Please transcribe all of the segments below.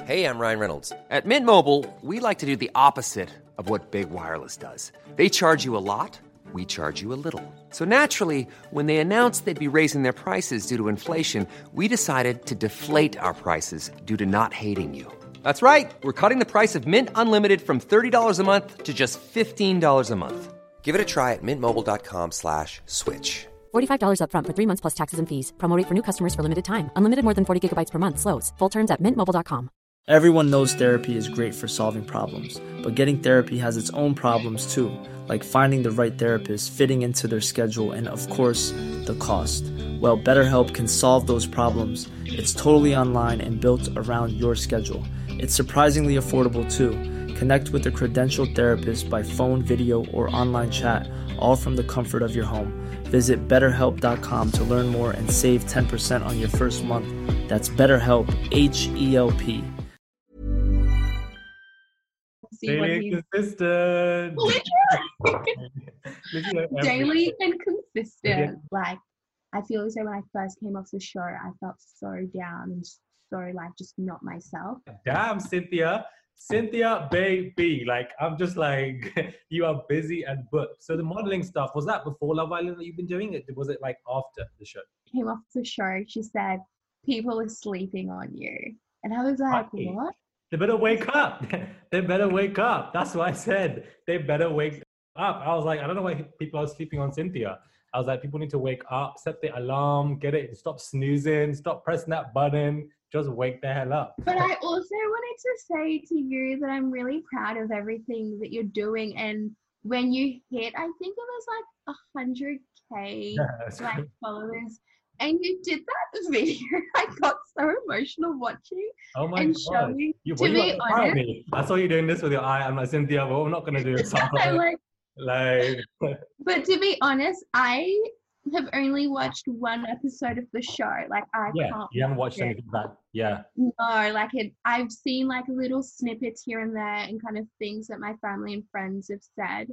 Hey, I'm Ryan Reynolds. At Mint Mobile, we like to do the opposite of what Big Wireless does. They charge you a lot, we charge you a little. So naturally, when they announced they'd be raising their prices due to inflation, we decided to deflate our prices due to not hating you. That's right. We're cutting the price of Mint Unlimited from $30 a month to just $15 a month. Give it a try at mintmobile.com/switch. $45 up front for 3 months plus taxes and fees. Promo rate for new customers for limited time. Unlimited more than 40 gigabytes per month. Slows full terms at mintmobile.com. Everyone knows therapy is great for solving problems, but getting therapy has its own problems too, like finding the right therapist, fitting into their schedule, and of course, the cost. Well, BetterHelp can solve those problems. It's totally online and built around your schedule. It's surprisingly affordable too. Connect with a credentialed therapist by phone, video, or online chat, all from the comfort of your home. Visit BetterHelp.com to learn more and save 10% on your first month. That's BetterHelp, H-E-L-P. Daily consistent. Daily and consistent. Like, I feel as though when I first came off the show, I felt so down and so like just not myself. Damn, Cynthia, baby. Like, I'm just like, you are busy and booked. So the modeling stuff, was that before Love Island that you've been doing it? Was it like after the show? Came off the show, she said, people are sleeping on you. And I was like, what? They better wake up. They better wake up. That's what I said. They better wake up. I was like, I don't know why people are sleeping on Cynthia. I was like, people need to wake up, set the alarm, get it, stop snoozing, stop pressing that button, just wake the hell up. But I also wanted to say to you that I'm really proud of everything that you're doing. And when you hit, I think it was like 100K like followers, and you did that video. I got so emotional watching. Oh my and God. showing. You To be honest, me. I saw you doing this with your eye. I'm like, Cynthia, but we're not going to do it. But to be honest, I have only watched one episode of the show. Like, I can't. You haven't watched anything back. Yeah. No, like I've seen like little snippets here and there and kind of things that my family and friends have said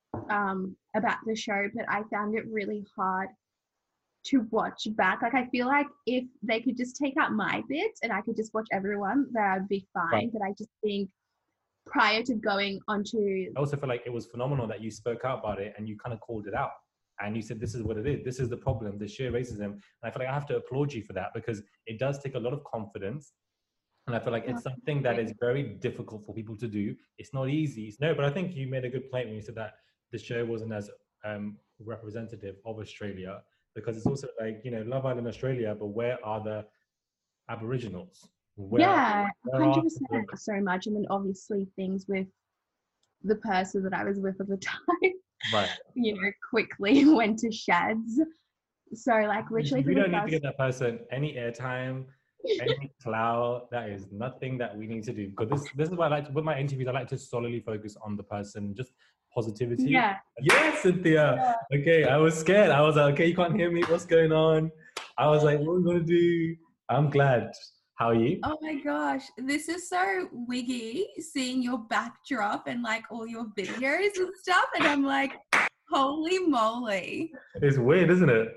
about the show, but I found it really hard to watch back. Like, I feel like if they could just take out my bits and I could just watch everyone, that I'd be fine. Right. But I just think prior to going onto... I also feel like it was phenomenal that you spoke out about it and you kind of called it out. And you said, this is what it is. This is the problem, the sheer racism. And I feel like I have to applaud you for that, because it does take a lot of confidence. And I feel like it's something that is very difficult for people to do. It's not easy. No, but I think you made a good point when you said that the show wasn't as representative of Australia, because it's also like, you know, Love Island Australia, but where are the Aboriginals? Where 100% so much. And then obviously things with the person that I was with at the time, right? You know, quickly went to sheds. So like literally, we don't need to give that person any airtime, any clout. That is nothing that we need to do. Because this is why I like to, with my interviews, I like to solely focus on the person, just positivity. Yeah. Yes, Cynthia. Yeah. Okay, I was scared. I was like, okay, you can't hear me. What's going on? I was like, what are we gonna do? I'm glad. How are you? Oh my gosh, this is so wiggy, seeing your backdrop and like all your videos and stuff, and I'm like, holy moly. It's weird, isn't it?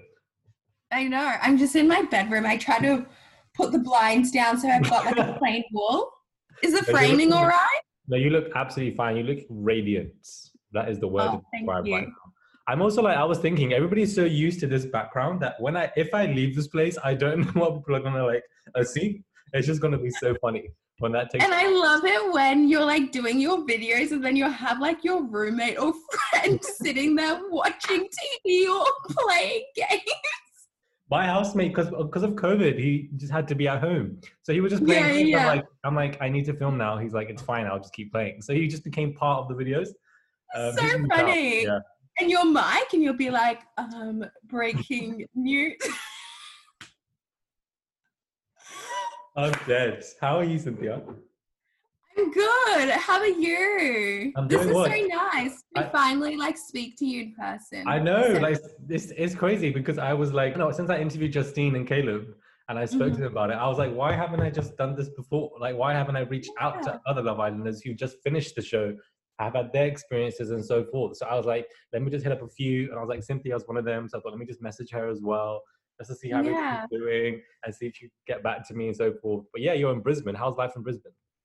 I know. I'm just in my bedroom. I try to put the blinds down so I've got like a plain wall. Is the framing all right? No, you look absolutely fine. You look radiant. That is the word to describe right now. I'm also like, I was thinking, everybody's so used to this background that if I leave this place, I don't know what people are gonna like see. It's just gonna be so funny when that takes. And I love it when you're like doing your videos and then you have like your roommate or friend sitting there watching TV or playing games. My housemate, because of COVID, he just had to be at home, so he was just playing. Yeah. I'm like, I need to film now. He's like, it's fine, I'll just keep playing. So he just became part of the videos. So funny. Yeah. And your mic, and you'll be like, breaking news. I'm dead. How are you, Cynthia? I'm good. How are you? This is so nice to finally like speak to you in person. I know, like this is crazy, because I was like, no, since I interviewed Justine and Caleb and I spoke to them about it, I was like, why haven't I just done this before? Like, why haven't I reached out to other Love Islanders who just finished the show, have had their experiences and so forth? So I was like, let me just hit up a few. And I was like, Cynthia's one of them. So I thought, let me just message her as well, just to see how she's doing and see if she get back to me and so forth. But yeah, you're in Brisbane. How's life in Brisbane?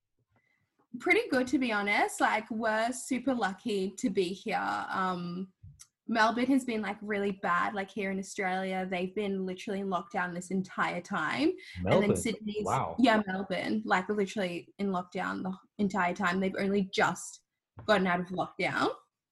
Pretty good, to be honest. Like, we're super lucky to be here. Melbourne has been like really bad. Like here in Australia, they've been literally in lockdown this entire time. And then Melbourne. Sydney's, Wow. yeah, Melbourne, like literally in lockdown the entire time. They've only just gotten out of lockdown.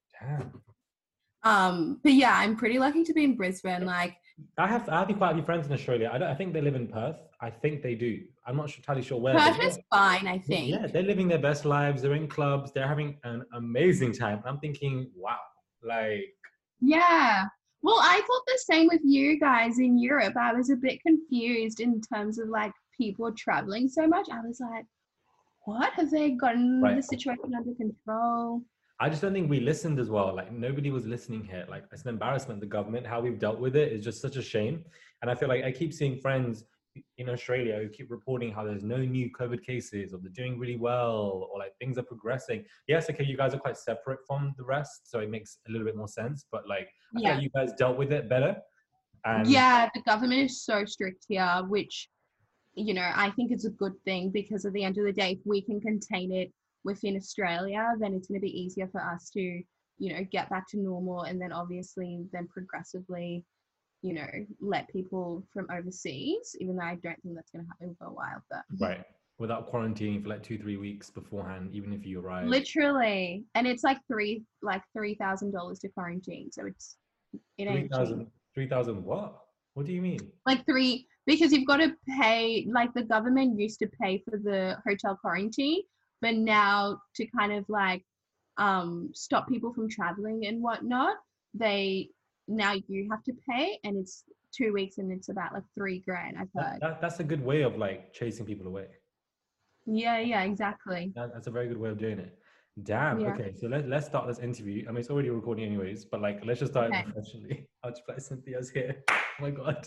Damn. But yeah, I'm pretty lucky to be in Brisbane. Like, I have quite a few friends in Australia. I think they live in Perth. I think they do. I'm not entirely sure where. Perth is fine, I think. Yeah, they're living their best lives. They're in clubs. They're having an amazing time. I'm thinking, wow, like. Yeah. Well, I thought the same with you guys in Europe. I was a bit confused in terms of like people traveling so much. I was like, what? Have they gotten the situation under control? I just don't think we listened as well. Like nobody was listening here. Like it's an embarrassment, the government, how we've dealt with it is just such a shame. And I feel like I keep seeing friends in Australia who keep reporting how there's no new COVID cases or they're doing really well or like things are progressing. Yes, okay, you guys are quite separate from the rest, so it makes a little bit more sense. But like, I feel like you guys dealt with it better. And yeah, the government is so strict here, which, you know, I think it's a good thing because at the end of the day, if we can contain it within Australia, then it's going to be easier for us to, you know, get back to normal and then obviously then progressively, you know, let people from overseas, even though I don't think that's going to happen for a while. But right, without quarantining for like 2-3 weeks beforehand, even if you arrive. Literally, and it's like $3,000 to quarantine, so it ain't 3,000 what? What do you mean? Like because you've got to pay. Like the government used to pay for the hotel quarantine, but now to kind of like stop people from traveling and whatnot, now you have to pay, and it's 2 weeks and it's about like $3,000, I've heard. That's a good way of like chasing people away. Yeah, exactly. That's a very good way of doing it. Damn. Yeah. Okay, so let's start this interview. I mean, it's already recording anyways, but like, let's just start it professionally. I'll just play Cynthia's here. Oh my God.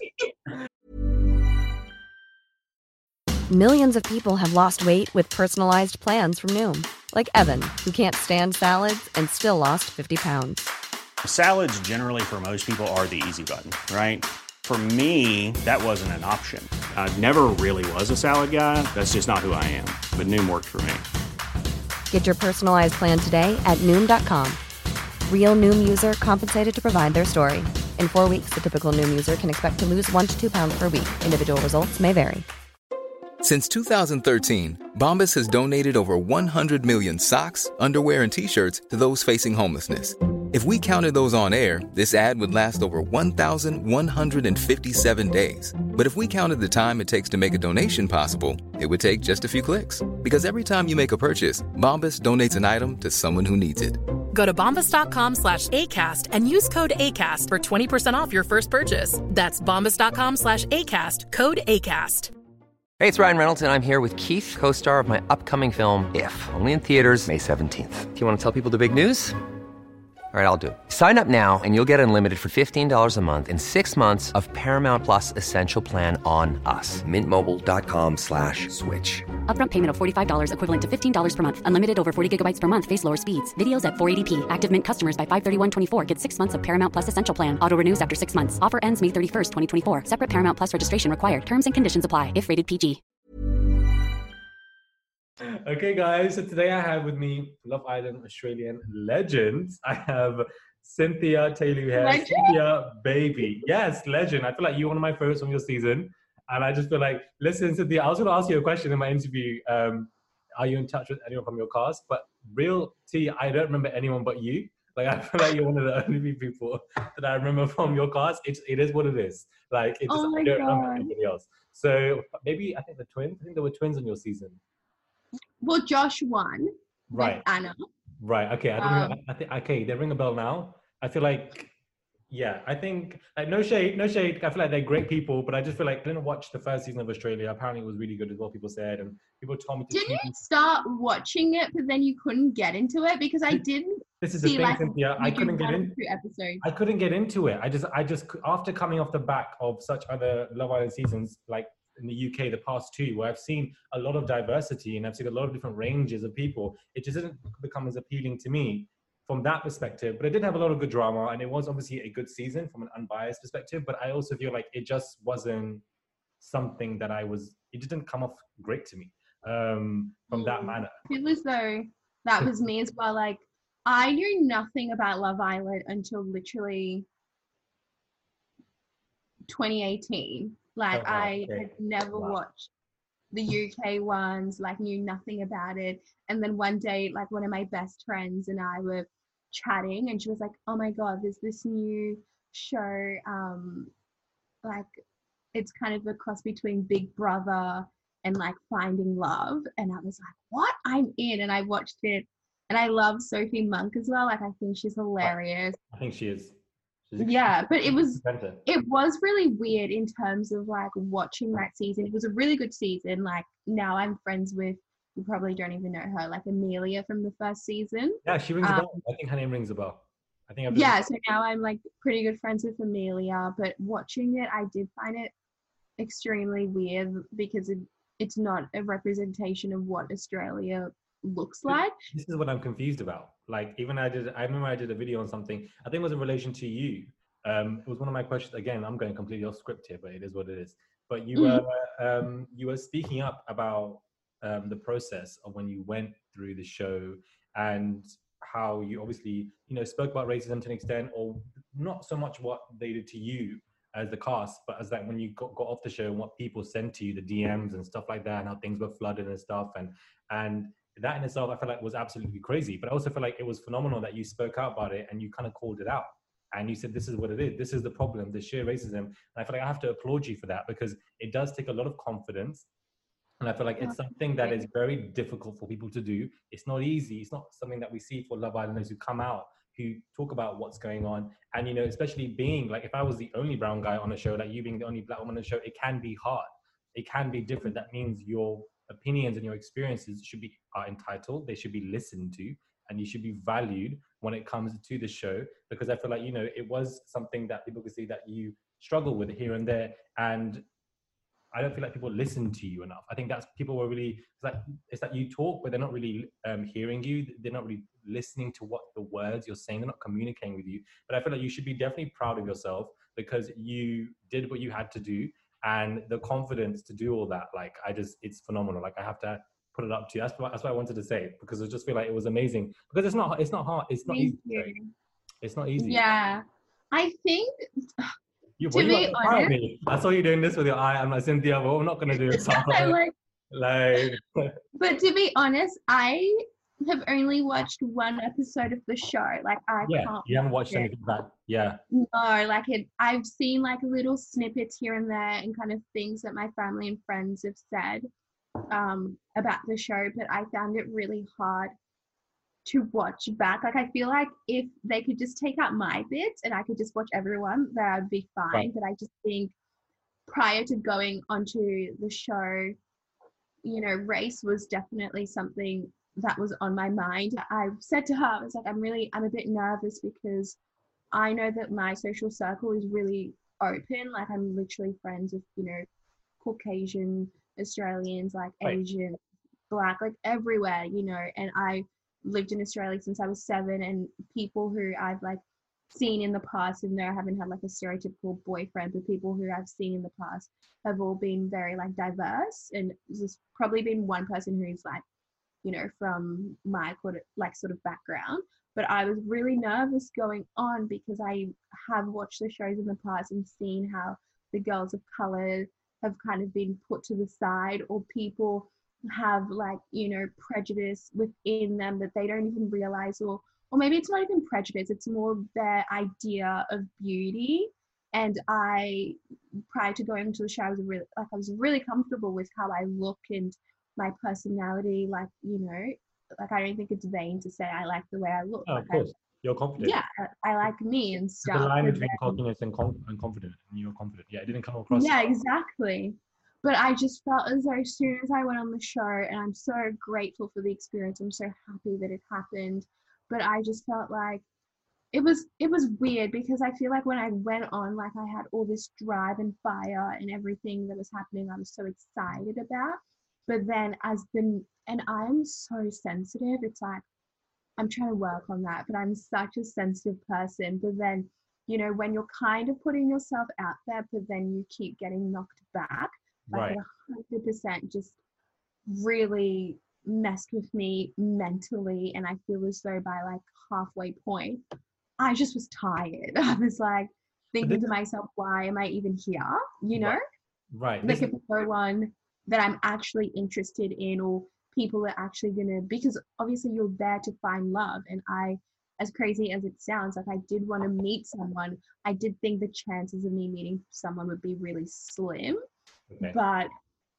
Millions of people have lost weight with personalized plans from Noom. Like Evan, who can't stand salads and still lost 50 pounds. Salads generally for most people are the easy button, right? For me, that wasn't an option. I never really was a salad guy. That's just not who I am. But Noom worked for me. Get your personalized plan today at Noom.com. Real Noom user compensated to provide their story. In 4 weeks, the typical Noom user can expect to lose 1 to 2 pounds per week. Individual results may vary. Since 2013, Bombas has donated over 100 million socks, underwear, and T-shirts to those facing homelessness. If we counted those on air, this ad would last over 1,157 days. But if we counted the time it takes to make a donation possible, it would take just a few clicks. Because every time you make a purchase, Bombas donates an item to someone who needs it. Go to bombas.com/ACAST and use code ACAST for 20% off your first purchase. That's bombas.com/ACAST, code ACAST. Hey, it's Ryan Reynolds, and I'm here with Keith, co-star of my upcoming film, If, only in theaters May 17th. Do you want to tell people the big news? All right, I'll do it. Sign up now and you'll get unlimited for $15 a month and 6 months of Paramount Plus Essential Plan on us. MintMobile.com/switch. Upfront payment of $45 equivalent to $15 per month. Unlimited over 40 gigabytes per month. Face lower speeds. Videos at 480p. Active Mint customers by 531.24 get 6 months of Paramount Plus Essential Plan. Auto renews after 6 months. Offer ends May 31st, 2024. Separate Paramount Plus registration required. Terms and conditions apply if rated PG. Okay, guys. So today I have with me Love Island Australian legends. I have Cynthia Taylor here. Legend? Cynthia, baby. Yes, legend. I feel like you're one of my favorites from your season. And I just feel like, listen, Cynthia, I was going to ask you a question in my interview. Are you in touch with anyone from your cast? But real tea, I don't remember anyone but you. Like, I feel like you're one of the only people that I remember from your cast. It is what it is. Like, it's Oh my I don't remember God. anybody else. So maybe, I think there were twins on your season. Well, Josh won. Right. With Anna. Right. Okay. I don't know. I think okay. They ring a bell now. I feel like, yeah. I think like no shade. I feel like they're great people, but I just feel like I didn't watch the first season of Australia. Apparently, it was really good as well. People said, and people told me to. Didn't you start watching it, but then you couldn't get into it? Because I didn't. This is the see, thing, like, Cynthia. I couldn't get in. 2 episodes. I couldn't get into it. I just after coming off the back of such other Love Island seasons, like in the UK, the past 2, where I've seen a lot of diversity and I've seen a lot of different ranges of people, it just didn't become as appealing to me from that perspective. But it did have a lot of good drama, and it was obviously a good season from an unbiased perspective. But I also feel like it just wasn't something that it didn't come off great to me. from that manner. I feel as though that was me as well. Like, I knew nothing about Love Island until literally 2018. Like, Oh, wow. I Okay. had never Wow. watched the UK ones, like, knew nothing about it. And then one day, like, one of my best friends and I were chatting, and she was like, oh my God, there's this new show, like, it's kind of a cross between Big Brother and like Finding Love. And I was like, what? I'm in. And I watched it. And I love Sophie Monk as well. Like, I think she's hilarious. I think she is. Yeah, but it was Presenter. really weird in terms of like watching that season. It was a really good season. Like, now I'm friends with, you probably don't even know her, like Amelia from the first season. Yeah, she rings a bell. I think her name rings a bell. I think I've Yeah, so now I'm like pretty good friends with Amelia, but watching it, I did find it extremely weird because it's not a representation of what Australia looks like. This is what I'm confused about. Like, even I remember I did a video on something, I think it was in relation to you. It was one of my questions. Again, I'm going completely off script here, but it is what it is. But you were speaking up about the process of when you went through the show, and how you obviously, spoke about racism to an extent, or not so much what they did to you as the cast, but as like when you got off the show and what people sent to you, the DMs and stuff like that, and how things were flooded and stuff, and that in itself, I feel like was absolutely crazy. But I also feel like it was phenomenal that you spoke out about it and you kind of called it out. And you said, this is what it is. This is the problem, the sheer racism. And I feel like I have to applaud you for that, because it does take a lot of confidence. And I feel like it's something that is very difficult for people to do. It's not easy. It's not something that we see for Love Islanders who come out, who talk about what's going on. And, especially being like, if I was the only brown guy on a show, like you being the only black woman on the show, it can be hard. It can be different. That means your opinions and your experiences are entitled. They should be listened to, and you should be valued when it comes to the show, because I feel like, it was something that people could see that you struggle with here and there. And I don't feel like people listen to you enough. I think that's people were really, it's like you talk, but they're not really hearing you. They're not really listening to what the words you're saying. They're not communicating with you. But I feel like you should be definitely proud of yourself, because you did what you had to do, and the confidence to do all that. Like, it's phenomenal. Like, I have to put it up to you. That's what I wanted to say, because I just feel like it was amazing, because it's not hard. It's not easy. It's not easy. Yeah, I think You to be honest, me. I saw you doing this with your eye. I'm like, Cynthia, but we're not going to do it. But to be honest, I have only watched one episode of the show. Like, I can't. You haven't watched anything back. Yeah. No, like I've seen like little snippets here and there and kind of things that my family and friends have said about the show, but I found it really hard to watch back. Like, I feel like if they could just take out my bits and I could just watch everyone, that would be fine. Right. But I just think prior to going onto the show, race was definitely something that was on my mind. I said to her, I was like, I'm a bit nervous, because I know that my social circle is really open. Like, I'm literally friends with, Caucasian Australians, like Right. Asian, Black, like everywhere, and I lived in Australia since I was 7, and people who I've like seen in the past, and I haven't had like a stereotypical boyfriend, but people who I've seen in the past have all been very like diverse, and there's probably been one person who's like, from my sort of background. But I was really nervous going on, because I have watched the shows in the past and seen how the girls of color have kind of been put to the side, or people have like, prejudice within them that they don't even realize, or maybe it's not even prejudice, it's more their idea of beauty. And prior to going into the show, I was really comfortable with how I look and my personality. Like, like, I don't think it's vain to say I like the way I look. Oh, of course. You're confident. Yeah, I like me and stuff. The line between cockiness and confident, and you're confident. Yeah, it didn't come across. Yeah, exactly. But I just felt as though as soon as I went on the show, and I'm so grateful for the experience, I'm so happy that it happened, but I just felt like it was weird, because I feel like when I went on, like, I had all this drive and fire and everything that was happening I was so excited about. But then and I'm so sensitive, it's like I'm trying to work on that, but I'm such a sensitive person. But then, when you're kind of putting yourself out there, but then you keep getting knocked back, like, Right. 100% just really messed with me mentally. And I feel as though by like halfway point, I just was tired. I was like thinking to myself, why am I even here? You know? Right. Like if no one that I'm actually interested in, or people are actually gonna, because obviously you're there to find love. And I, as crazy as it sounds, like I did want to meet someone. I did think the chances of me meeting someone would be really slim, but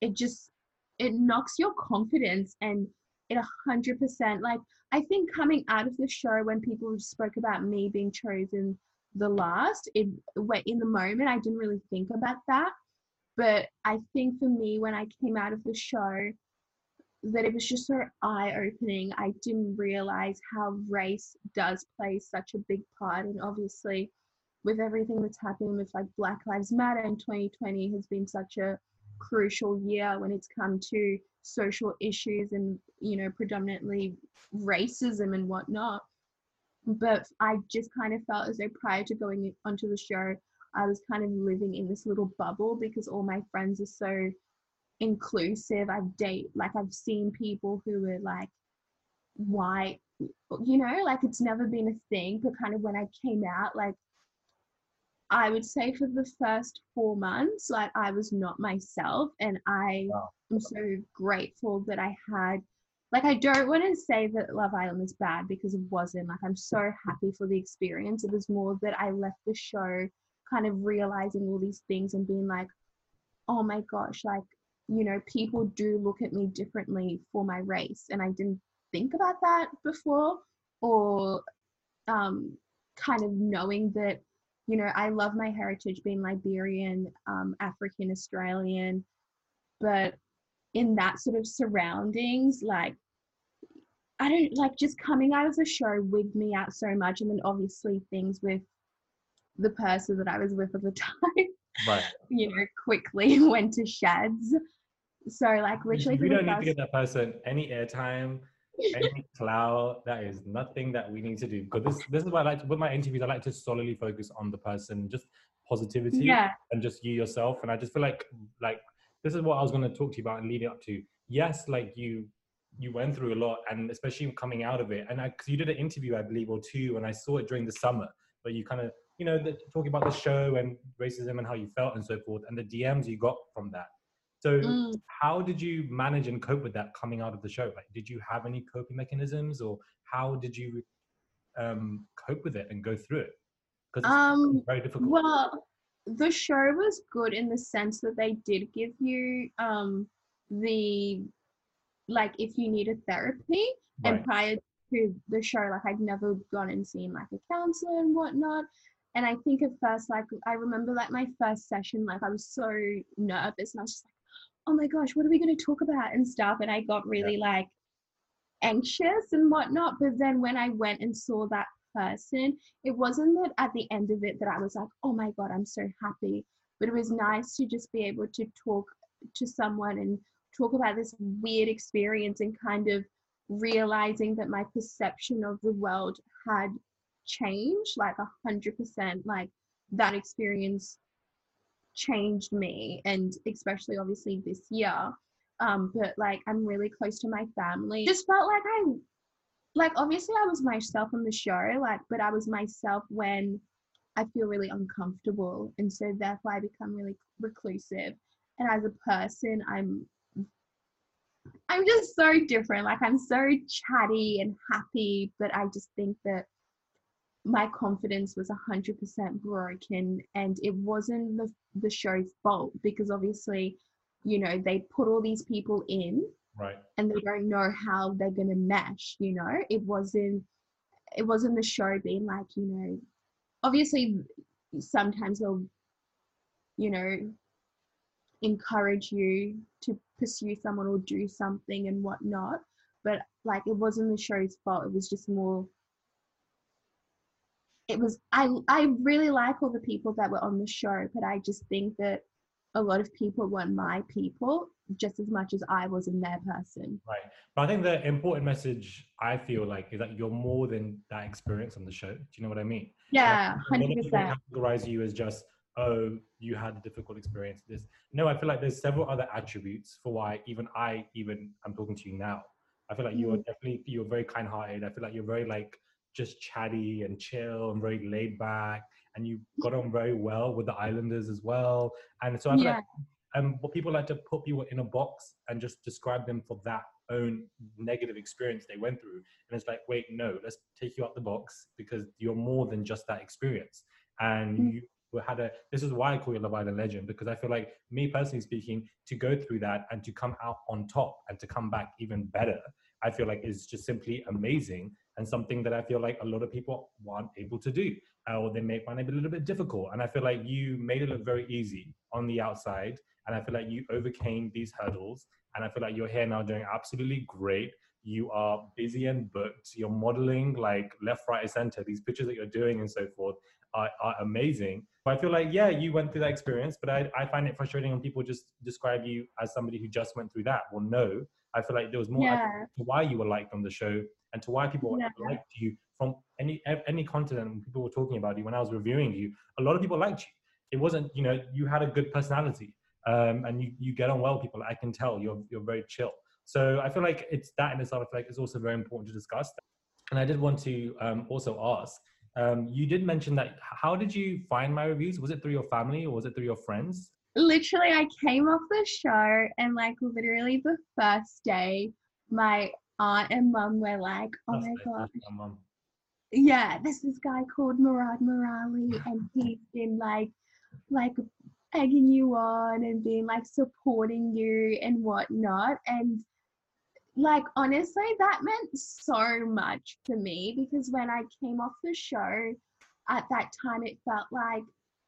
it knocks your confidence, and it 100%, like, I think coming out of the show, when people spoke about me being chosen the last, in the moment, I didn't really think about that. But I think for me, when I came out of the show, that it was just so eye-opening. I didn't realize how race does play such a big part. And obviously, with everything that's happening with like Black Lives Matter, in 2020 has been such a crucial year when it's come to social issues and, you know, predominantly racism and whatnot. But I just kind of felt as though prior to going onto the show, I was kind of living in this little bubble, because all my friends are so inclusive. I've seen people who are like white, you know, like it's never been a thing. But kind of when I came out, like I would say for the first 4 months, like I was not myself. And I am so grateful that I had, like, I don't want to say that Love Island was bad, because it wasn't. Like, I'm so happy for the experience. It was more that I left the show kind of realizing all these things and being like, oh my gosh, like, you know, people do look at me differently for my race. And I didn't think about that before, or kind of knowing that, you know, I love my heritage being Liberian, African, Australian, but in that sort of surroundings, like, I don't, like, just coming out of the show wigged me out so much. And then obviously things with the person that I was with at the time, right, you know, quickly went to sheds. So like literally, we don't need to give that person any airtime, any clout. That is nothing that we need to do, because this is why I like to, with my interviews, I like to solely focus on the person, just positivity, and just you yourself. And I just feel like this is what I was going to talk to you about and leading up to. Yes, like you went through a lot, and especially coming out of it. And because you did an interview, I believe, or two, and I saw it during the summer, but you kind of, you know, talking about the show and racism and how you felt and so forth, and the DMs you got from that. So how did you manage and cope with that coming out of the show? Like, did you have any coping mechanisms, or how did you cope with it and go through it? Because it's very difficult. Well, the show was good in the sense that they did give you the, like, if you needed therapy. Right. And prior to the show, like, I'd never gone and seen like a counselor and whatnot. And I think at first, like, I remember like my first session, like I was so nervous, and I was just like, oh my gosh, what are we going to talk about and stuff? And I got really like anxious and whatnot. But then when I went and saw that person, it wasn't that at the end of it that I was like, oh my God, I'm so happy. But it was nice to just be able to talk to someone and talk about this weird experience, and kind of realizing that my perception of the world had changed like 100%. Like, that experience changed me, and especially obviously this year. But like, I'm really close to my family. Just felt like obviously I was myself on the show, like, but I was myself when I feel really uncomfortable, and so therefore I become really reclusive. And as a person, I'm just so different. Like, I'm so chatty and happy, but I just think that my confidence was 100% broken, and it wasn't the show's fault, because obviously, you know, they put all these people in, right, and they don't know how they're going to mesh. You know, it wasn't the show being like, you know, obviously sometimes they'll, you know, encourage you to pursue someone or do something and whatnot, but like, it wasn't the show's fault. It was just more, it was, I really like all the people that were on the show, but I just think that a lot of people weren't my people just as much as I was in their person. Right. But I think the important message, I feel like, is that you're more than that experience on the show. Do you know what I mean? Yeah, like, 100%. Categorize you as just oh, you had a difficult experience with this. No, I feel like there's several other attributes for why I'm talking to you now. I feel like you're very kind-hearted. I feel like you're very like just chatty and chill and very laid back, and you got on very well with the Islanders as well. And so I feel like but people like to put people in a box and just describe them for that own negative experience they went through. And it's like, wait, no, let's take you out the box, because you're more than just that experience. And you this is why I call you Love Island legend, because I feel like, me personally speaking, to go through that and to come out on top and to come back even better, I feel like is just simply amazing, and something that I feel like a lot of people aren't able to do, or they may find it a little bit difficult. And I feel like you made it look very easy on the outside, and I feel like you overcame these hurdles, and I feel like you're here now doing absolutely great. You are busy and booked. You're modeling like left, right, and center. These pictures that you're doing and so forth are amazing. I feel like, yeah, you went through that experience, but I find it frustrating when people just describe you as somebody who just went through that. Well, no, I feel like there was more to why you were liked on the show, and to why people liked you from any continent. When people were talking about you, when I was reviewing you, a lot of people liked you. It wasn't, you had a good personality, and you get on well with people. I can tell you're very chill. So I feel like it's that in itself. I feel like it's also very important to discuss that. And I did want to also ask, you did mention that, how did you find my reviews? Was it through your family or was it through your friends? Literally, I came off the show and like literally the first day, my aunt and mum were like, oh my gosh. Yeah, there's this guy called Murad Merali, and he's been like egging you on and being like supporting you and whatnot. And like, honestly, that meant so much for me, because when I came off the show at that time, it felt like,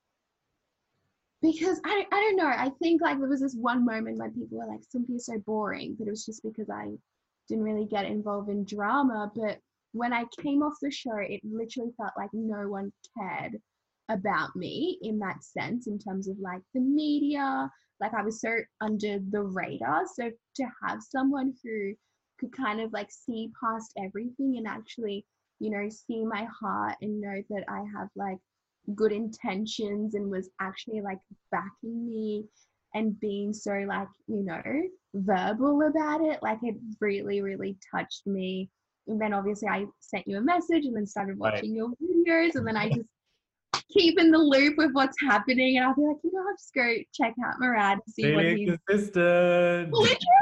because I don't know, I think like there was this one moment when people were like, Cynthia's so boring, but it was just because I didn't really get involved in drama. But when I came off the show, it literally felt like no one cared about me in that sense, in terms of like the media. Like, I was so under the radar. So to have someone who could kind of like see past everything and actually, see my heart and know that I have like good intentions, and was actually like backing me and being so like, verbal about it, like it really, really touched me. And then obviously I sent you a message and then started watching your videos, and then I just keep in the loop with what's happening, and I'll be like, I'll just go check out Murad and see what he's consistent.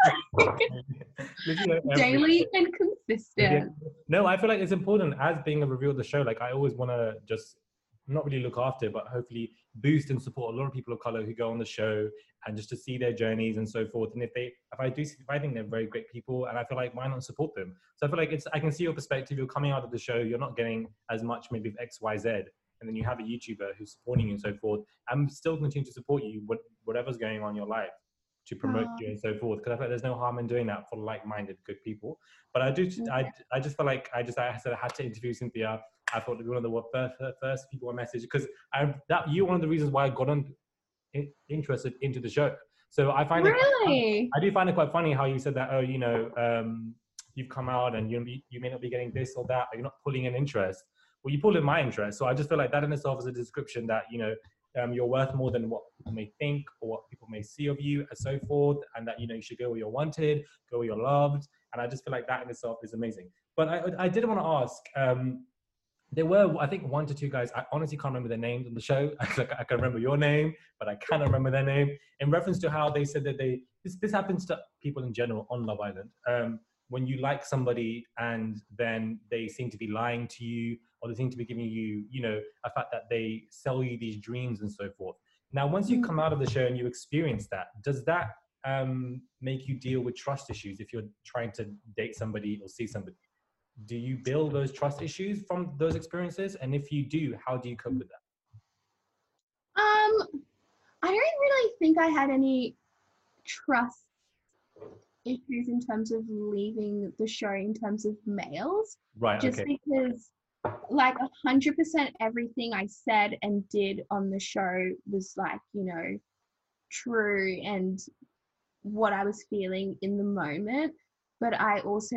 Daily and consistent. No, I feel like it's important, as being a reviewer of the show. Like, I always want to just not really look after, but hopefully boost and support a lot of people of color who go on the show, and just to see their journeys and so forth. And if I think they're very great people, and I feel like, why not support them? So I feel like I can see your perspective. You're coming out of the show, you're not getting as much maybe of X, Y, Z. And then you have a YouTuber who's supporting you and so forth. I'm still continuing to support you, whatever's going on in your life, to promote you and so forth. Because I feel like there's no harm in doing that for like-minded, good people. But I just feel like I said I had to interview Cynthia. I thought one of the first people I messaged, because you're one of the reasons why I got interested into the show. So I find I do find it quite funny how you said that. You've come out and you may not be getting this or that, or you're not pulling in interest. Well, you pulled in my interest. So I just feel like that in itself is a description that, you're worth more than what people may think or what people may see of you and so forth. And that, you should go where you're wanted, go where you're loved. And I just feel like that in itself is amazing. But I did want to ask, there were, I think, 1 to 2 guys. I honestly can't remember their names on the show. I can remember your name, but I cannot remember their name. In reference to how they said that this happens to people in general on Love Island. When you like somebody and then they seem to be lying to you, or they seem to be giving you, a fact that they sell you these dreams and so forth. Now, once you come out of the show and you experience that, does that make you deal with trust issues if you're trying to date somebody or see somebody? Do you build those trust issues from those experiences? And if you do, how do you cope with that? I don't really think I had any trust issues in terms of leaving the show in terms of males. Right. Just because like 100% everything I said and did on the show was like, true and what I was feeling in the moment. But I also,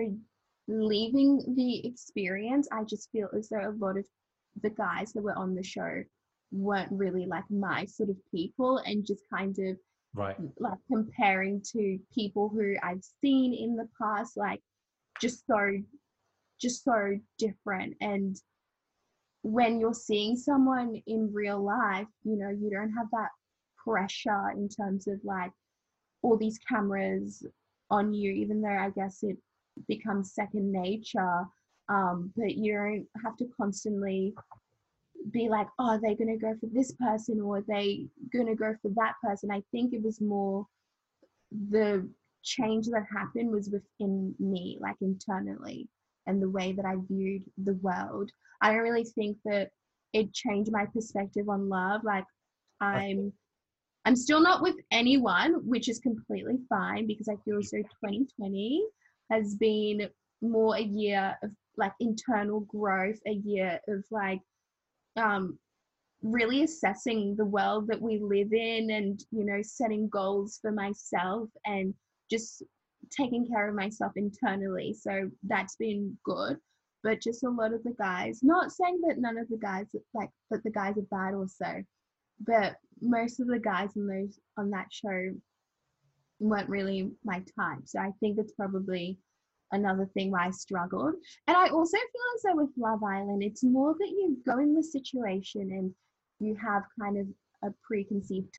leaving the experience, I just feel as though a lot of the guys that were on the show weren't really like my sort of people, and just kind of Right. like comparing to people who I've seen in the past, like just so different. And when you're seeing someone in real life, you know, you don't have that pressure in terms of like all these cameras on you, even though I guess it becomes second nature. But you don't have to constantly be like, oh, they're going to go for this person or they going to go for that person. I think it was more the change that happened was within me, like internally, and the way that I viewed the world. I don't really think that it changed my perspective on love. Like I'm still not with anyone, which is completely fine, because I feel as though 2020 has been more a year of like internal growth, a year of like really assessing the world that we live in, and, you know, setting goals for myself and just taking care of myself internally. So that's been good. But just a lot of the guys, not saying that none of the guys, like that the guys are bad also, but most of the guys on that show weren't really my type. So I think it's probably another thing why I struggled. And I also feel as though with Love Island, it's more that you go in the situation and you have kind of a preconceived.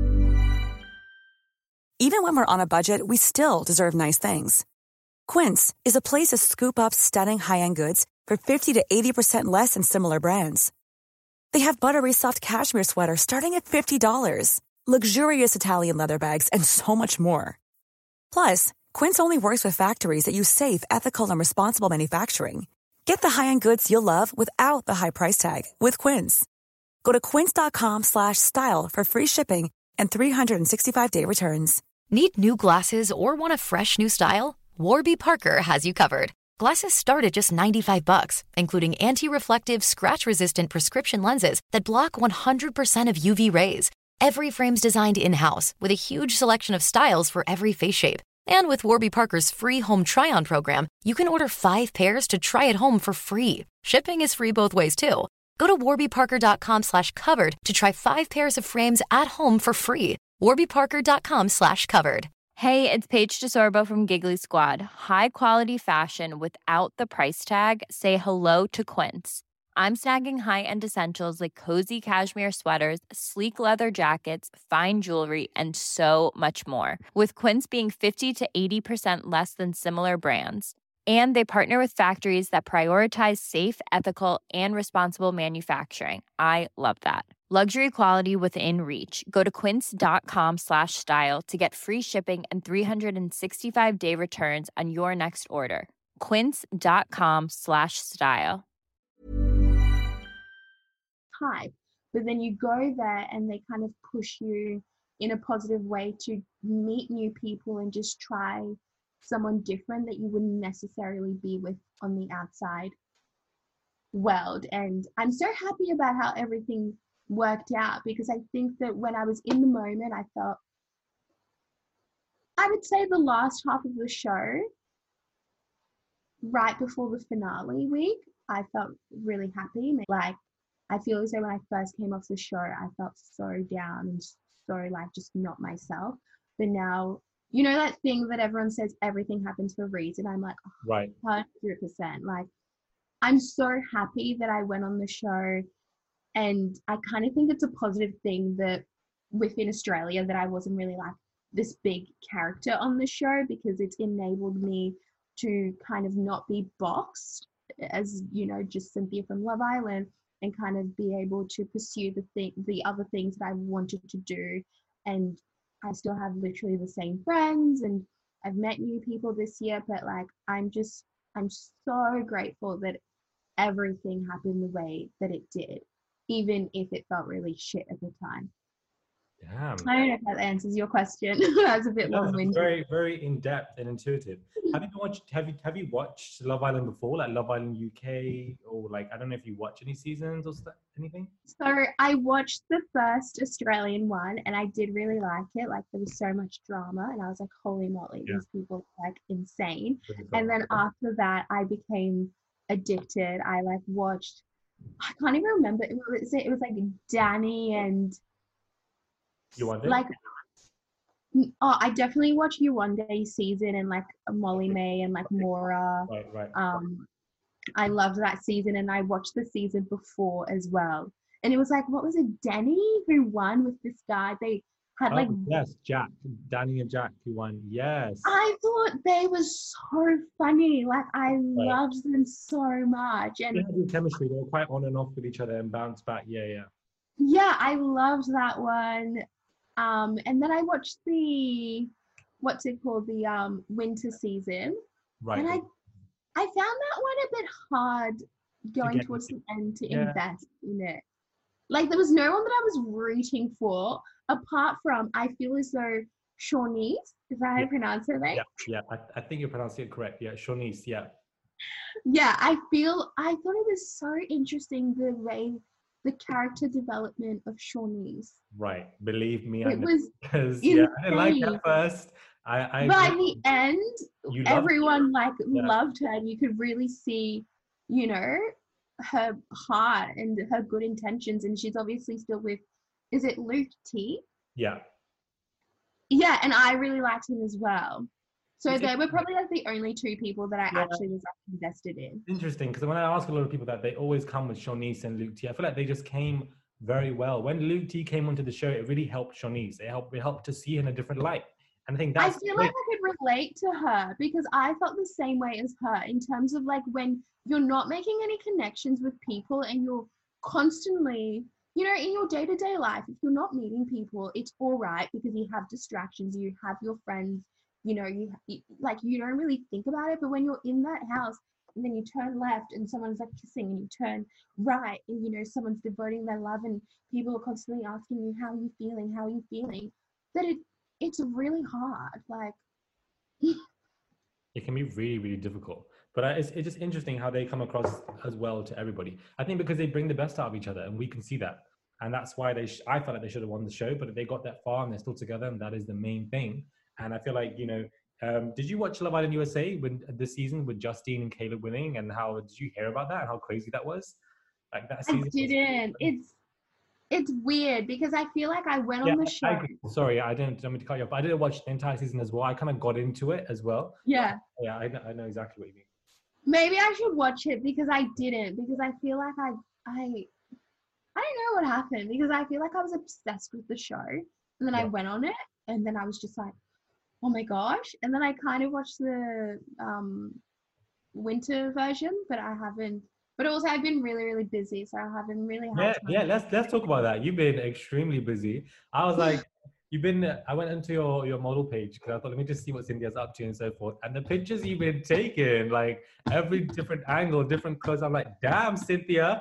Even when we're on a budget, we still deserve nice things. Quince is a place to scoop up stunning high-end goods for 50 to 80% less than similar brands. They have buttery soft cashmere sweaters starting at $50, luxurious Italian leather bags, and so much more. Plus, Quince only works with factories that use safe, ethical, and responsible manufacturing. Get the high-end goods you'll love without the high price tag with Quince. Go to quince.com/style for free shipping and 365-day returns. Need new glasses or want a fresh new style? Warby Parker has you covered. Glasses start at just $95, including anti-reflective, scratch-resistant prescription lenses that block 100% of UV rays. Every frame's designed in-house with a huge selection of styles for every face shape. And with Warby Parker's free home try-on program, you can order 5 pairs to try at home for free. Shipping is free both ways, too. Go to warbyparker.com/covered to try 5 pairs of frames at home for free. warbyparker.com/covered. Hey, it's Paige DeSorbo from Giggly Squad. High quality fashion without the price tag. Say hello to Quince. I'm snagging high-end essentials like cozy cashmere sweaters, sleek leather jackets, fine jewelry, and so much more. With Quince being 50 to 80% less than similar brands. And they partner with factories that prioritize safe, ethical, and responsible manufacturing. I love that. Luxury quality within reach. Go to quince.com/style to get free shipping and 365-day returns on your next order. Quince.com/style. Type, but then you go there and they kind of push you in a positive way to meet new people and just try someone different that you wouldn't necessarily be with on the outside world. And I'm so happy about how everything worked out, because I think that when I was in the moment, I felt, I would say the last half of the show, right before the finale week, I felt really happy. Like, I feel as though when I first came off the show, I felt so down and so like just not myself. But now, you know that thing that everyone says, everything happens for a reason. I'm like, right, 100%. Like, I'm so happy that I went on the show, and I kind of think it's a positive thing that within Australia that I wasn't really like this big character on the show, because it's enabled me to kind of not be boxed as, you know, just Cynthia from Love Island, and kind of be able to pursue the other things that I wanted to do. And I still have literally the same friends, and I've met new people this year, but like, I'm so grateful that everything happened the way that it did, even if it felt really shit at the time. Damn. I don't know if that answers your question. That was a bit long-winded. Very, very in-depth and intuitive. Have you watched Love Island before, like Love Island UK, or like, I don't know if you watch any seasons or anything? So I watched the first Australian one, and I did really like it. Like, there was so much drama, and I was like, holy moly, these people are like insane. And then after that, I became addicted. I like watched I can't even remember. It was like Danny and You want it? like, oh, I definitely watched You One Day season and like Molly May and like Maura. Right. I loved that season, and I watched the season before as well. And it was like, what was it, Danny who won with this guy? They had like, yes, Jack, Danny and Jack who won. Yes. I thought they were so funny. Like I loved them so much. And they had good chemistry. They were quite on and off with each other and bounced back. Yeah. Yeah, I loved that one. And then I watched the what's it called? The winter season. Right. And I found that one a bit hard going towards the end to invest in it. Like there was no one that I was rooting for, apart from I feel as though Shawnice, is that how you pronounce her name? Yeah. I think you pronounced it correct. Yeah, Shawnice, yeah. Yeah, I thought it was so interesting the way the character development of Shawnice. Right. Believe me, it was because I didn't like her first. I By the end, everyone loved her, and you could really see, you know, her heart and her good intentions. And she's obviously still with, is it Luke T? Yeah. Yeah, and I really liked him as well. So they were probably like the only two people that I actually was invested in. Interesting, because when I ask a lot of people that, they always come with Shawnice and Luke T. I feel like they just came very well. When Luke T came onto the show, it really helped Shawnice. It helped to see her in a different light. And I think that's... I feel like I could relate to her because I felt the same way as her in terms of like when you're not making any connections with people and you're constantly, you know, in your day-to-day life, if you're not meeting people, it's all right because you have distractions, you have your friends, you know, you don't really think about it. But when you're in that house and then you turn left and someone's like kissing and you turn right and, you know, someone's devoting their love and people are constantly asking you, how are you feeling? That it's really hard. Like, it can be really, really difficult. But it's just interesting how they come across as well to everybody. I think because they bring the best out of each other, and we can see that. And that's why I felt like they should have won the show, but they got that far and they're still together, and that is the main thing. And I feel like, you know, did you watch Love Island USA this season with Justine and Caleb winning? And how did you hear about that and how crazy that was? Like that season. I didn't. It's weird because I feel like I went on the show. Sorry, I didn't mean to cut you off, but I didn't watch the entire season as well. I kind of got into it as well. Yeah. Yeah, I know exactly what you mean. Maybe I should watch it because I didn't, because I feel like I don't know what happened, because I feel like I was obsessed with the show and then I went on it and then I was just like, oh my gosh. And then I kind of watched the winter version, but I haven't. But also, I've been really, really busy, so I haven't really had time. Yeah, let's talk about that. You've been extremely busy. I was like, I went into your model page because I thought, let me just see what Cynthia's up to and so forth. And the pictures you've been taking, like every different angle, different clothes. I'm like, damn, Cynthia,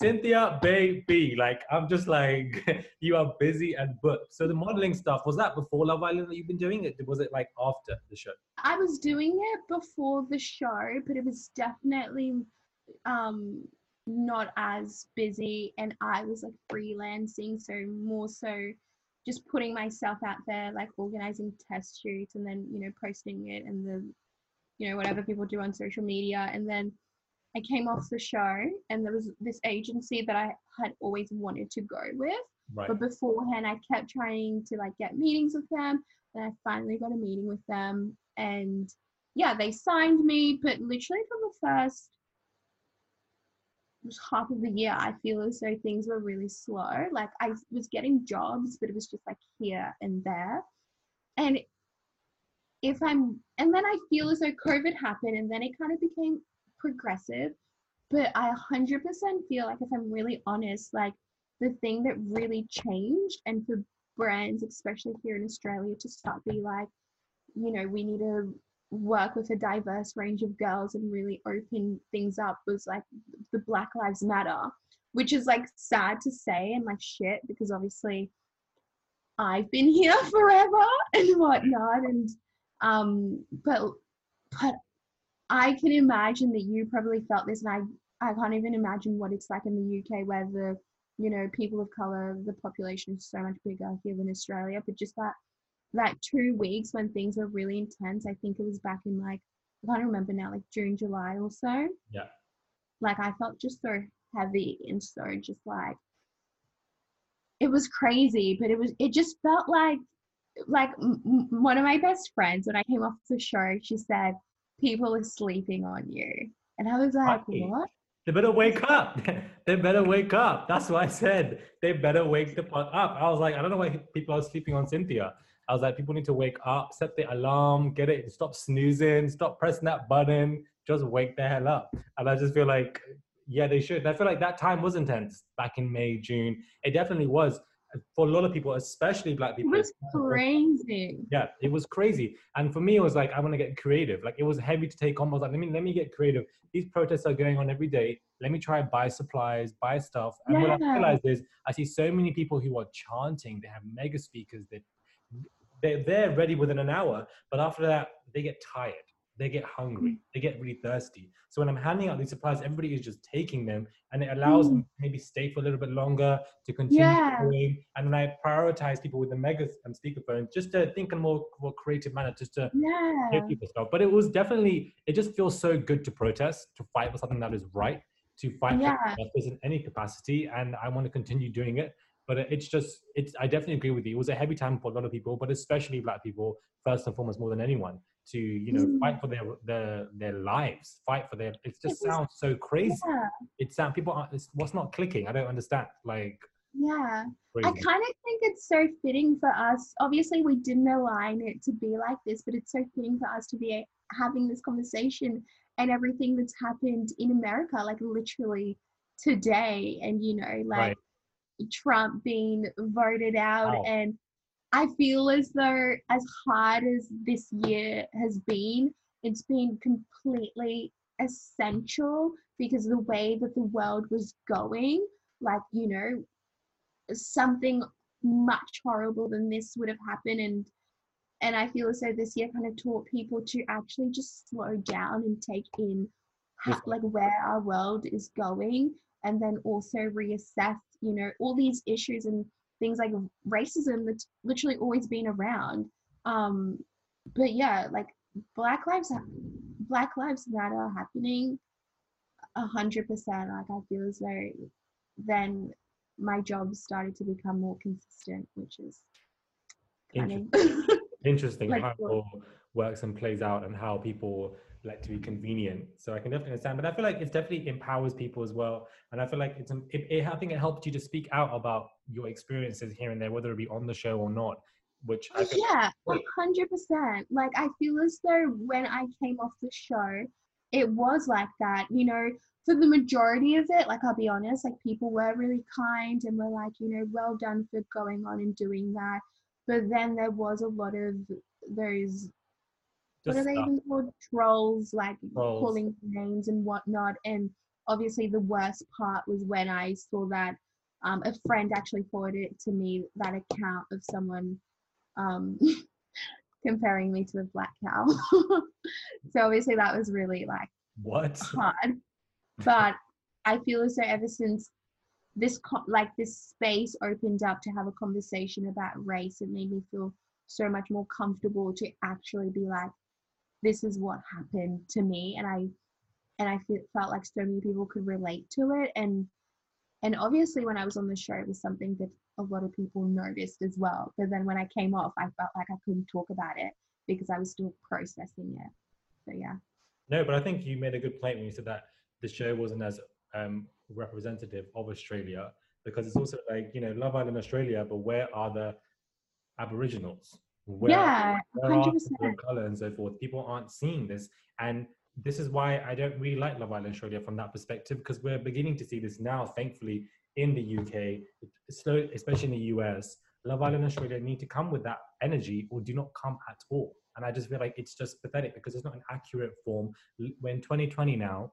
baby. Like, I'm just like, you are busy and booked. So the modeling stuff, was that before Love Island that you've been doing it? Was it like after the show? I was doing it before the show, but it was definitely not as busy, and I was like freelancing, so more so just putting myself out there, like organizing test shoots and then, you know, posting it and the, you know, whatever people do on social media. And then I came off the show and there was this agency that I had always wanted to go with, but beforehand I kept trying to like get meetings with them, and I finally got a meeting with them, and yeah, they signed me. But literally from the first half of the year, I feel as though things were really slow. Like I was getting jobs, but it was just like here and there. And then I feel as though COVID happened and then it kind of became progressive. But I 100% feel like, if I'm really honest, like the thing that really changed, and for brands, especially here in Australia, to start be like, you know, we need to work with a diverse range of girls and really open things up, was like the Black Lives Matter, which is like sad to say and like shit, because obviously I've been here forever and whatnot, and but I can imagine that you probably felt this, and I can't even imagine what it's like in the UK, where the, you know, people of color, the population is so much bigger here than Australia. But just that 2 weeks when things were really intense, I think it was back in like, I can't remember now, like June, July or so. Yeah. Like I felt just so heavy and so just like, it was crazy, but it just felt like one of my best friends, when I came off the show, she said, people are sleeping on you. And I was like, what? They better wake up. They better wake up. That's what I said. They better wake the fuck up. I was like, I don't know why people are sleeping on Cynthia. I was like, people need to wake up, set the alarm, get it, stop snoozing, stop pressing that button, just wake the hell up. And I just feel like, yeah, they should. I feel like that time was intense back in May, June. It definitely was. For a lot of people, especially Black people. It was crazy. Yeah, it was crazy. And for me, it was like, I want to get creative. Like, it was heavy to take on. I was like, let me get creative. These protests are going on every day. Let me try and buy supplies, buy stuff. And what I realized is, I see so many people who are chanting. They have mega speakers. They're there ready within an hour. But after that, they get tired. They get hungry. They get really thirsty. So when I'm handing out these supplies, everybody is just taking them, and it allows them to maybe stay for a little bit longer, to continue going. And then I prioritize people with the mega speakerphone just to think in a more creative manner, just to hear people stuff. But it just feels so good to protest, to fight for something that is right, to fight for justice in any capacity. And I want to continue doing it. But I definitely agree with you. It was a heavy time for a lot of people, but especially Black people, first and foremost, more than anyone, to, fight for their lives, fight for it just sounds so crazy. It sounds, what's not clicking? I don't understand. Like, crazy. I kind of think it's so fitting for us. Obviously, we didn't align it to be like this, but it's so fitting for us to be having this conversation and everything that's happened in America, like literally today. And, Trump being voted out. And I feel as though, as hard as this year has been, it's been completely essential, because the way that the world was going, something much horrible than this would have happened. And I feel as though this year kind of taught people to actually just slow down and take in where our world is going, and then also reassess, all these issues and things like racism that's literally always been around. But yeah, like Black Lives Matter happening 100%. Like, I feel as though then my job started to become more consistent, which is kind of interesting how it all works and plays out, and how people like to be convenient. So I can definitely understand, but I feel like it definitely empowers people as well. And I feel like I think it helped you to speak out about your experiences here and there, whether it be on the show or not, which I feel 100%. Like, I feel as though when I came off the show, it was like that, for the majority of it. Like, I'll be honest, like, people were really kind and were like, well done for going on and doing that. But then there was a lot of those, what are they even called? Trolls, calling names and whatnot. And obviously the worst part was when I saw that a friend actually forwarded it to me, that account of someone comparing me to a black cow. So obviously that was really hard. But I feel as though ever since this space opened up to have a conversation about race, it made me feel so much more comfortable to actually be like, this is what happened to me. And I felt like so many people could relate to it. And obviously when I was on the show, it was something that a lot of people noticed as well. But then when I came off, I felt like I couldn't talk about it because I was still processing it. So yeah. No, but I think you made a good point when you said that the show wasn't as representative of Australia, because it's also like, Love Island Australia, but where are the Aboriginals? Where are people of color and so forth? People aren't seeing this. And this is why I don't really like Love Island Australia from that perspective, because we're beginning to see this now, thankfully, in the UK, especially in the US. Love Island Australia need to come with that energy, or do not come at all. And I just feel like it's just pathetic, because it's not an accurate form. We're in 2020 now,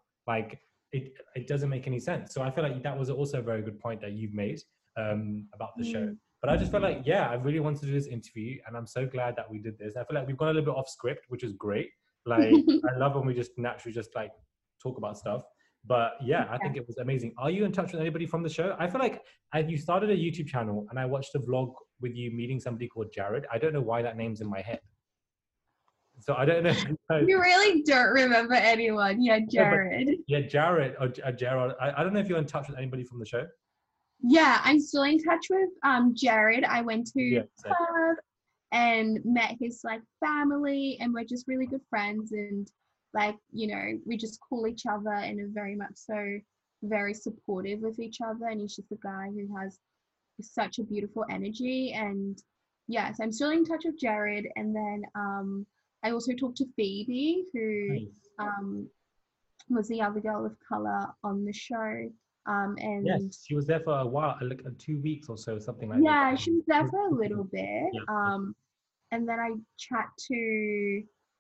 it doesn't make any sense. So I feel like that was also a very good point that you've made about the show. But I just felt like, I really wanted to do this interview, and I'm so glad that we did this. I feel like we've gone a little bit off script, which is great. Like, I love when we just naturally just talk about stuff. But I think it was amazing. Are you in touch with anybody from the show? I feel like you started a YouTube channel, and I watched a vlog with you meeting somebody called Jared. I don't know why that name's in my head. So I don't know. If You really don't remember anyone. Yeah, Jared. Yeah, Jared or Gerard. I don't know if you're in touch with anybody from the show. Yeah, I'm still in touch with Jared. I went to pub and met his like family, and we're just really good friends, and like, you know, we just call each other and are very much so very supportive with each other, and he's just a guy who has such a beautiful energy. And yes, I'm still in touch with Jared. And then I also talked to Phoebe, who was the other girl of color on the show. And yes, she was there for a while, like 2 weeks or so, something like that. Yeah, she was there for a little bit. And then I chat to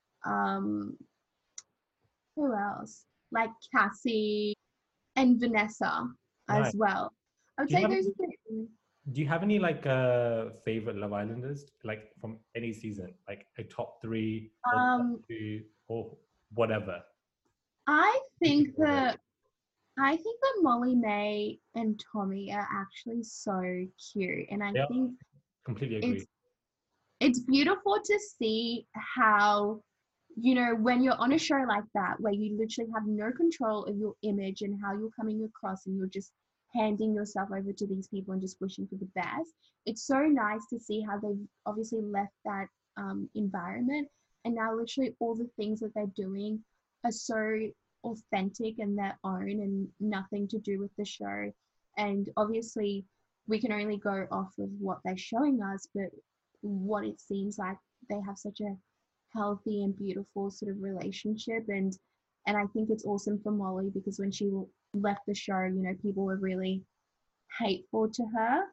who else? Like Cassie and Vanessa as well. I would say those are the... Do you have any like favorite Love Islanders, like from any season, like a top 3 or top 2 or whatever? I think that Molly May and Tommy are actually so cute, and I think completely agree. It's beautiful to see how, you know, when you're on a show like that where you literally have no control of your image and how you're coming across, and you're just handing yourself over to these people and just wishing for the best. It's so nice to see how they've obviously left that environment, and now literally all the things that they're doing are so authentic and their own and nothing to do with the show. And obviously we can only go off of what they're showing us, but what it seems like they have such a healthy and beautiful sort of relationship. And I think it's awesome for Molly, because when she left the show, you know, people were really hateful to her.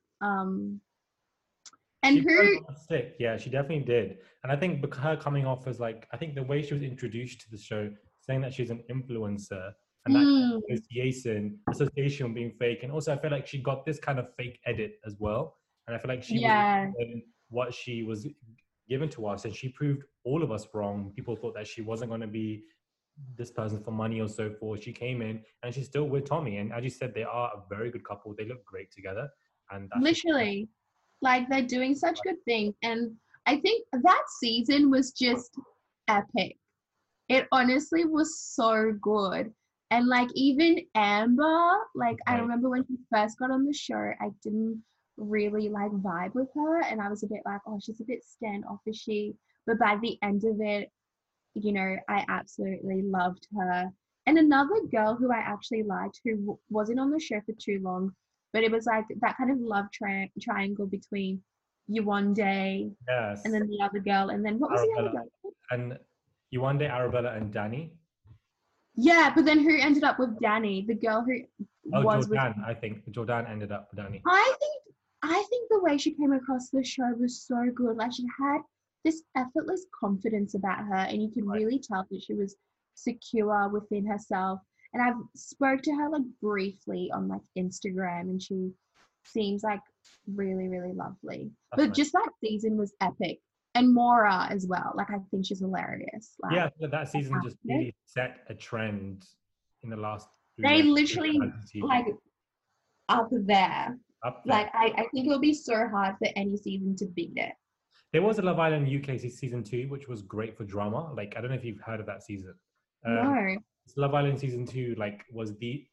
And sick. Yeah, she definitely did. And I think because her coming off as like, I think the way she was introduced to the show, saying that she's an influencer, and that association being fake. And also I feel like she got this kind of fake edit as well. And I feel like she was what she was given to us, and she proved all of us wrong. People thought that she wasn't going to be this person for money or so forth. She came in and she's still with Tommy. And as you said, they are a very good couple. They look great together. And that's literally, like, they're doing such good things. And I think that season was just epic. It honestly was so good. And like, even Amber, like, I remember when she first got on the show, I didn't really like vibe with her, and I was a bit like, oh, she's a bit standoffishy. But by the end of it, you know, I absolutely loved her. And another girl who I actually liked, who wasn't on the show for too long, but it was like that kind of love triangle between Yewande and then the other girl, and then what was Arabella. the other girl? And Yewande, Arabella, and Danny. Yeah, but then who ended up with Danny? The girl who was Jordan, I think. Jordan ended up with Danny. I think the way she came across the show was so good. Like, she had this effortless confidence about her, and you could really tell that she was secure within herself. And I've spoke to her like briefly on like Instagram, and she seems like really, really lovely. That's but just that season was epic. And Maura as well. Like, I think she's hilarious. Like, yeah, that season just really set a trend in the last 3 They years. literally like up there. Like, I think it'll be so hard for any season to beat it. There was a Love Island UK season 2, which was great for drama. Like, I don't know if you've heard of that season. No. Love Island season 2 like was the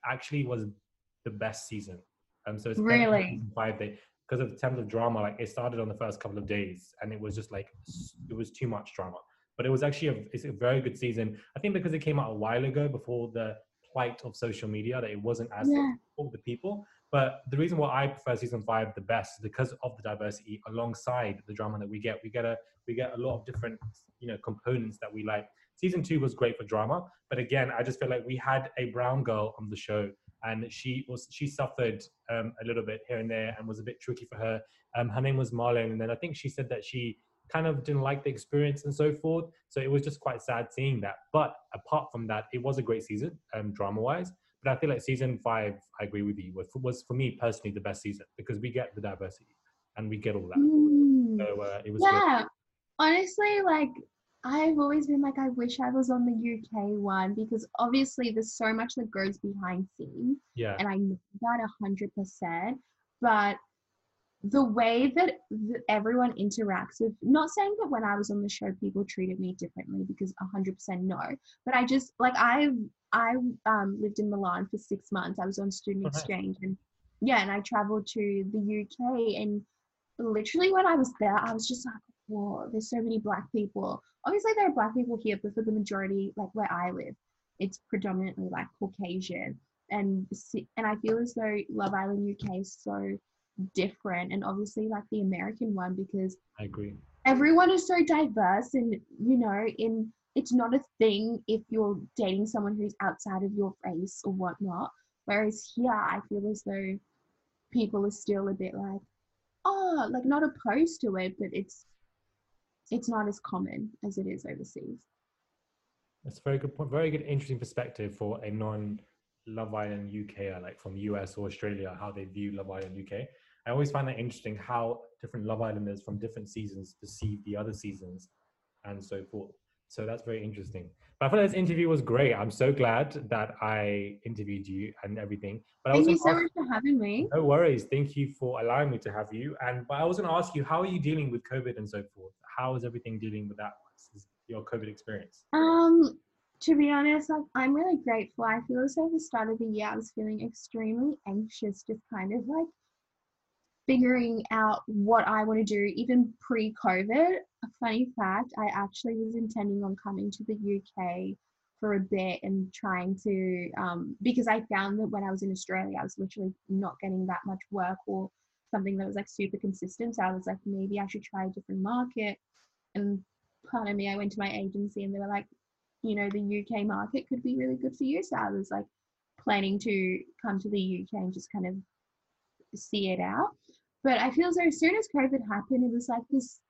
best season. So it's really 5 days because of terms of drama. Like, it started on the first couple of days, and it was just like it was too much drama. But it was actually it's a very good season. I think because it came out a while ago, before the plight of social media, that it wasn't as for the people. But the reason why I prefer season 5 the best is because of the diversity alongside the drama that we get. We get a lot of different, you know, components that we like. Season 2 was great for drama, but again, I just feel like we had a brown girl on the show, and she suffered a little bit here and there, and was a bit tricky for her. Her name was Marlene, and then I think she said that she kind of didn't like the experience and so forth. So it was just quite sad seeing that. But apart from that, it was a great season, drama-wise. But I feel like season 5, I agree with you, was for me personally the best season, because we get the diversity and we get all that. So it was great. Honestly, like, I've always been like, I wish I was on the UK one, because obviously there's so much that goes behind scenes. Yeah. And I know that 100%. But the way that everyone interacts with, not saying that when I was on the show people treated me differently, because 100% no, but I just like I lived in Milan for 6 months. I was on student exchange, and and I traveled to the UK, and literally when I was there I was just like, whoa, there's so many Black people. Obviously there are Black people here, but for the majority, like where I live, it's predominantly like Caucasian, and I feel as though Love Island UK is so different, and obviously like the American one, because I agree, everyone is so diverse, and it's not a thing if you're dating someone who's outside of your race or whatnot, whereas here I feel as though people are still a bit like, oh, like not opposed to it, but it's not as common as it is overseas. That's a very good point, very good, interesting perspective for a non-Love Island UK, like from US or Australia, how they view Love Island UK. I always find that interesting how different Love Islanders from different seasons perceive the other seasons and so forth. So that's very interesting. But I feel like this interview was great. I'm so glad that I interviewed you and everything. But Thank you so much for having me. No worries. Thank you for allowing me to have you. But I was going to ask you, how are you dealing with COVID and so forth? How is everything dealing with that? Your COVID experience? To be honest, I'm really grateful. I feel as though at the start of the year I was feeling extremely anxious, just kind of like figuring out what I want to do, even pre-COVID. A funny fact, I actually was intending on coming to the UK for a bit and trying to, because I found that when I was in Australia, I was literally not getting that much work or something that was like super consistent. So I was like, maybe I should try a different market. And pardon me, I went to my agency and they were like, you know, the UK market could be really good for you. So I was like planning to come to the UK and just kind of see it out. But I feel as soon as COVID happened, it was like this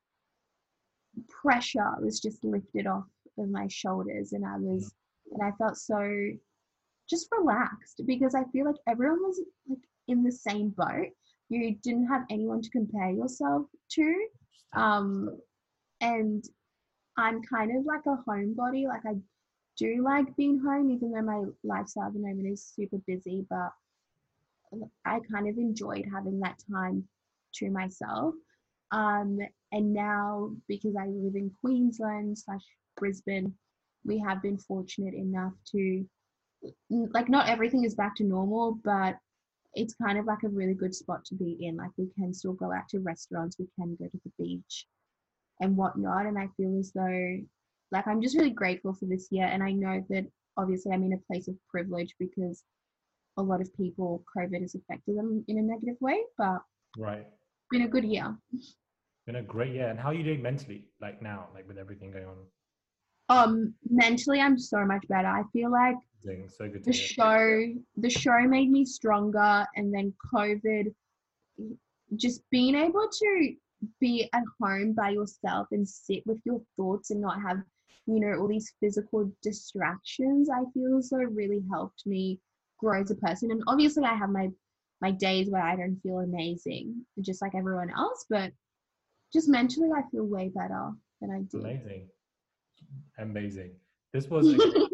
pressure was just lifted off of my shoulders, and I felt so just relaxed, because I feel like everyone was like in the same boat. You didn't have anyone to compare yourself to, and I'm kind of like a homebody. Like I do like being home, even though my lifestyle at the moment is super busy, but I kind of enjoyed having that time to myself. And now, because I live in Queensland/Brisbane, we have been fortunate enough to, like, not everything is back to normal, but it's kind of like a really good spot to be in. Like, we can still go out to restaurants, we can go to the beach and whatnot. And I feel as though, like, I'm just really grateful for this year. And I know that obviously I'm in a place of privilege, because a lot of people, COVID has affected them in a negative way, but right, it's been a good year. Been a great year. And how are you doing mentally, like now, like with everything going on? Mentally, I'm so much better. I feel like so good the show made me stronger, and then COVID, just being able to be at home by yourself and sit with your thoughts and not have, you know, all these physical distractions, I feel as though really helped me grow as a person. And obviously I have my days where I don't feel amazing, just like everyone else, but just mentally I feel way better than I did. Amazing. This was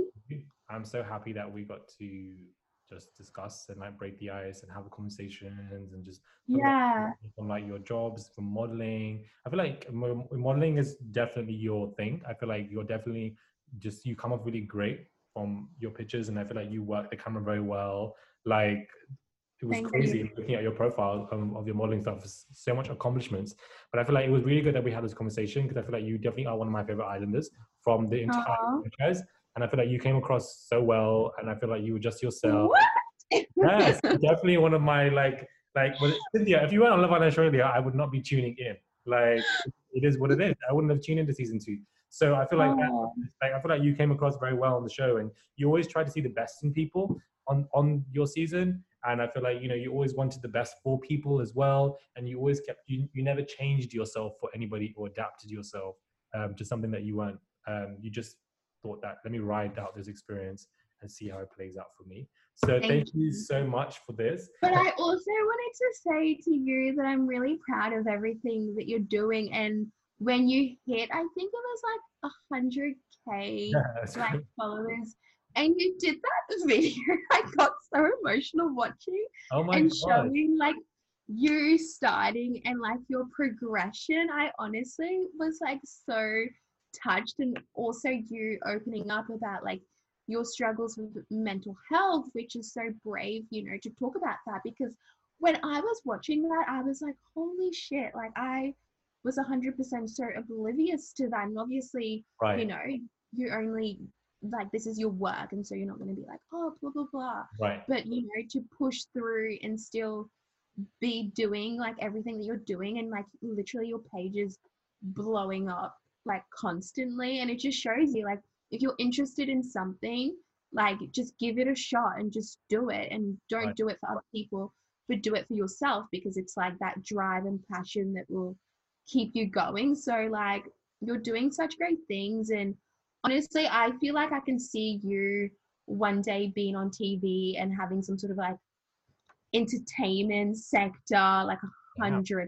I'm so happy that we got to just discuss and like break the ice and have conversations and just from like your jobs, from modeling. I feel like modeling is definitely your thing. I feel like you're definitely you come up really great from your pictures, and I feel like you work the camera very well. Like, it was crazy looking at your profile of your modeling stuff. So much accomplishments. But I feel like it was really good that we had this conversation, because I feel like you definitely are one of my favorite islanders from the entire franchise. And I feel like you came across so well, and I feel like you were just yourself. What? Yes, definitely one of my Cynthia, if you weren't on Love Island Australia, I would not be tuning in. Like, it is what it is. I wouldn't have tuned into season 2. So I feel like I feel like you came across very well on the show, and you always try to see the best in people on your season. And I feel like, you know, you always wanted the best for people as well. And you always you never changed yourself for anybody or adapted yourself to something that you weren't. You just thought that, let me ride out this experience and see how it plays out for me. So thank you so much for this. But I also wanted to say to you that I'm really proud of everything that you're doing. And when you hit, I think it was like 100K followers, and you did that video, I got so emotional watching and showing like you starting and like your progression, I honestly was like so touched, and also you opening up about like your struggles with mental health, which is so brave, you know, to talk about that, because when I was watching that, I was like, holy shit, like I was 100% so oblivious to that. And obviously, Right. you know, you only like, this is your work, and so you're not going to be like, oh, blah blah blah. Right. But you know, to push through and still be doing like everything that you're doing, and like literally your page is blowing up like constantly, and it just shows you like, if you're interested in something, like just give it a shot and just do it, and don't Right. do it for other people, but do it for yourself, because it's like that drive and passion that will keep you going. So like, you're doing such great things, and honestly, I feel like I can see you one day being on TV and having some sort of like entertainment sector, like 100%.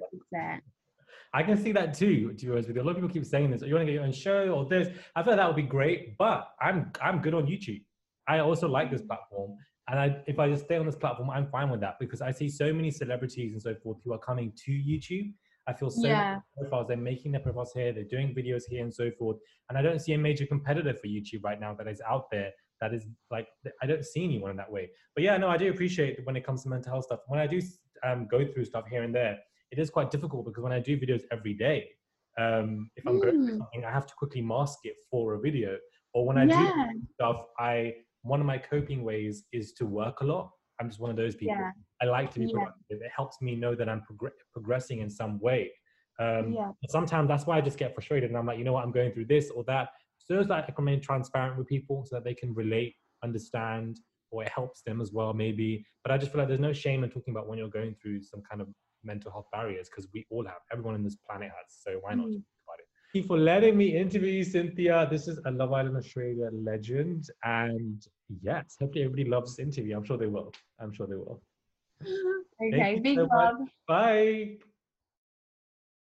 I can see that too, to be honest with you. A lot of people keep saying this, you want to get your own show or this. I feel like that would be great, but I'm good on YouTube. I also like this platform. And if I just stay on this platform, I'm fine with that, because I see so many celebrities and so forth who are coming to YouTube. I feel so many profiles, they're making their profiles here, they're doing videos here and so forth. And I don't see a major competitor for YouTube right now that is out there. That is like, I don't see anyone in that way. But yeah, no, I do appreciate when it comes to mental health stuff. When I do go through stuff here and there, it is quite difficult, because when I do videos every day, if I'm going through something, I have to quickly mask it for a video. Or when I do stuff, one of my coping ways is to work a lot. I'm just one of those people. I like to be productive. It helps me know that I'm progressing in some way. Sometimes that's why I just get frustrated, and I'm like, you know what, I'm going through this or that. So that I can remain transparent with people, so that they can relate, understand, or it helps them as well, maybe. But I just feel like there's no shame in talking about when you're going through some kind of mental health barriers, because we all have. Everyone on this planet has. So why not talk about it? Thank you for letting me interview you, Cynthia. This is a Love Island Australia legend. And yes, hopefully everybody loves this interview. I'm sure they will. Okay, big love. Bye.